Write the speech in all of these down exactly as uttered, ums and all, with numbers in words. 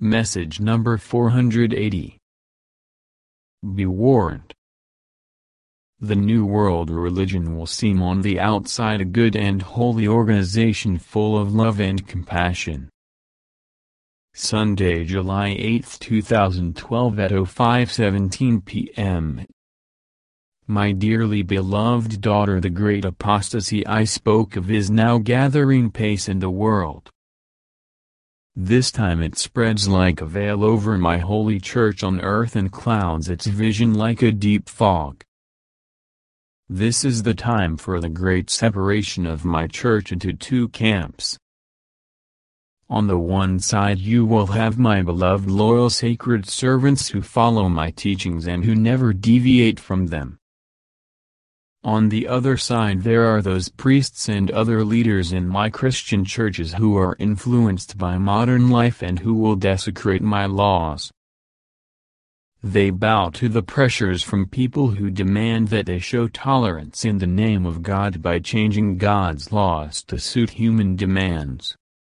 Message number four hundred eighty. Be warned. The New World Religion will seem on the outside a good and holy organization full of love and compassion. Sunday, July eighth two thousand twelve at oh five seventeen p m My dearly beloved daughter, the great apostasy I spoke of is now gathering pace in the world. This time it spreads like a veil over my holy church on earth and clouds its vision like a deep fog. This is the time for the great separation of my church into two camps. On the one side you will have my beloved loyal sacred servants who follow my teachings and who never deviate from them. On the other side there are those priests and other leaders in my Christian churches who are influenced by modern life and who will desecrate my laws. They bow to the pressures from people who demand that they show tolerance in the name of God by changing God's laws to suit human demands.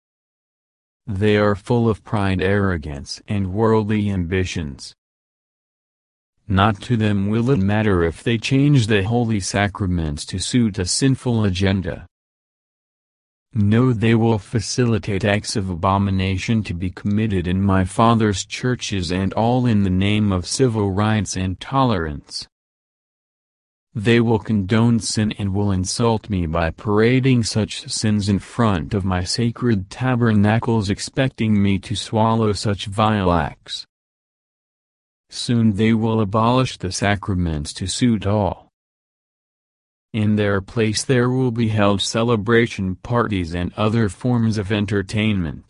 They are full of pride, arrogance, and worldly ambitions. Not to them will it matter if they change the holy sacraments to suit a sinful agenda. No, they will facilitate acts of abomination to be committed in my Father's churches, and all in the name of civil rights and tolerance. They will condone sin and will insult me by parading such sins in front of my sacred tabernacles, expecting me to swallow such vile acts. Soon they will abolish the sacraments to suit all. In their place there will be held celebration parties and other forms of entertainment.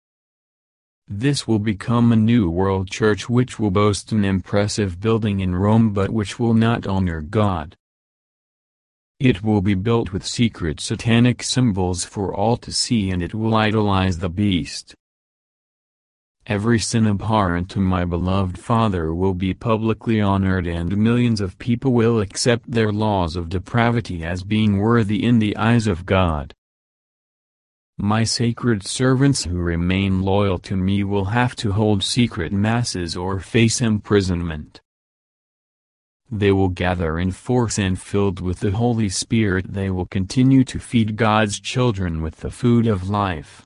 This will become a new world church which will boast an impressive building in Rome but which will not honor God. It will be built with secret satanic symbols for all to see, and it will idolize the beast. Every sin abhorrent to my beloved Father will be publicly honored, and millions of people will accept their laws of depravity as being worthy in the eyes of God. My sacred servants who remain loyal to me will have to hold secret masses or face imprisonment. They will gather in force, and filled with the Holy Spirit they will continue to feed God's children with the food of life.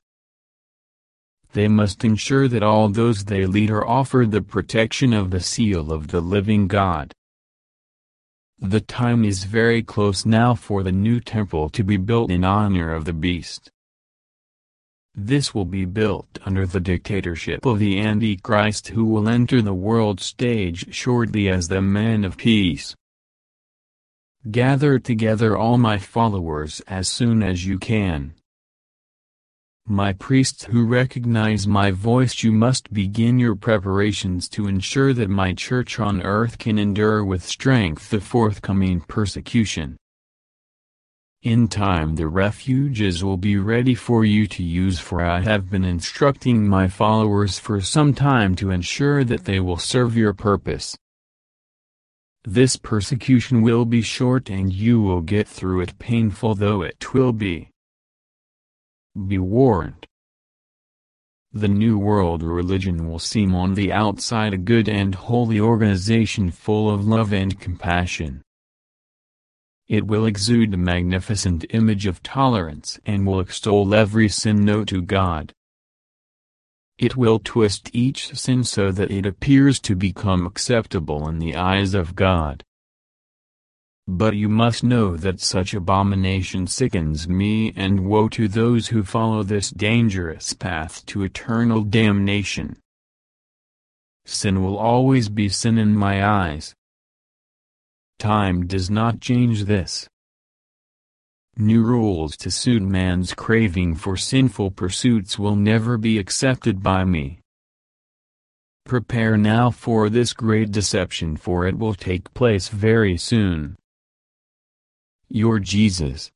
They must ensure that all those they lead are offered the protection of the seal of the living God. The time is very close now for the new temple to be built in honor of the beast. This will be built under the dictatorship of the Antichrist, who will enter the world stage shortly as the man of peace. Gather together all my followers as soon as you can. My priests who recognize my voice, you must begin your preparations to ensure that my church on earth can endure with strength the forthcoming persecution. In time the refuges will be ready for you to use, for I have been instructing my followers for some time to ensure that they will serve your purpose. This persecution will be short and you will get through it, painful though it will be. Be warned. The New World Religion will seem on the outside a good and holy organization full of love and compassion. It will exude a magnificent image of tolerance and will extol every sin known to God. It will twist each sin so that it appears to become acceptable in the eyes of God. But you must know that such abomination sickens me, and woe to those who follow this dangerous path to eternal damnation. Sin will always be sin in my eyes. Time does not change this. New rules to suit man's craving for sinful pursuits will never be accepted by me. Prepare now for this great deception, for it will take place very soon. Your Jesus.